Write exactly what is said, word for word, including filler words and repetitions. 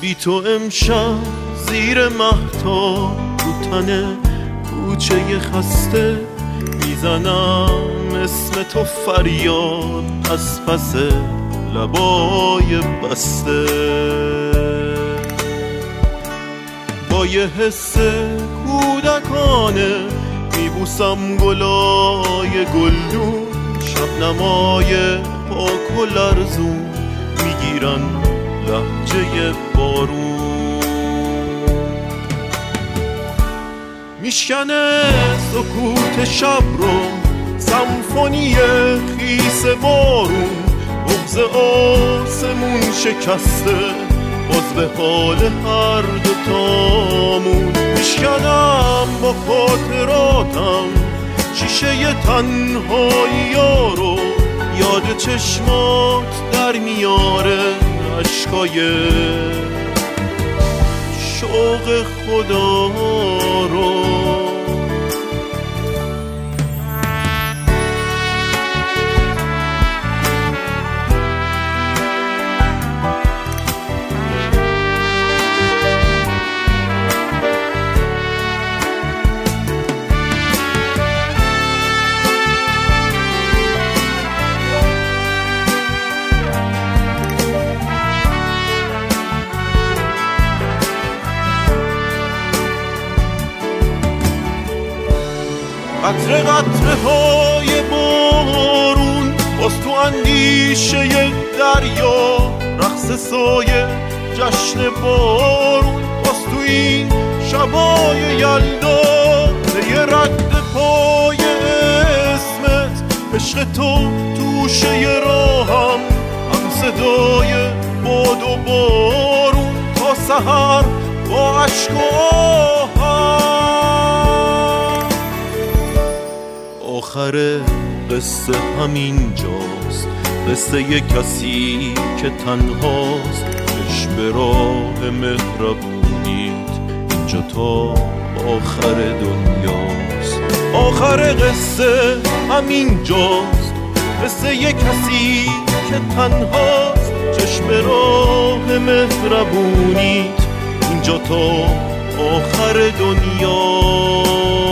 بی تو امشب زیر مهتاب رو تن کوچه خسته میزنم اسم تو فریاد از پس لبای بسته. با یه حس کودکانه میبوسم گلای گلدون، شبنمای پاک و لرزون میگیرن لهجه بارون. میشکنه سکوت شب رو سمفونی خیس بارون، بغض آسمون شکسته باز به حال هر دوتامون. میشکنم با خاطراتم شیشه تنهایی رو، یاد چشمات در میاره عشقای شوق خدا رو. قطره قطره های بارون باز تو اندیشه دریا، رقص سایه جشن بارون باز تو این شبای یلدا. یه رد پای اسمت عشق تو توشه راهم، هم صدای باد و بارون تا سحر با عشق و آهم. آخر قصه همین جاست، قصه ی کسی که تنهاست. چشم به راه مهربونیت اینجا تا آخر دنیاست. آخر قصه همین جاست، قصه ی کسی که تنهاست. چشم به راه مهربونیت اینجا تا آخر دنیاست.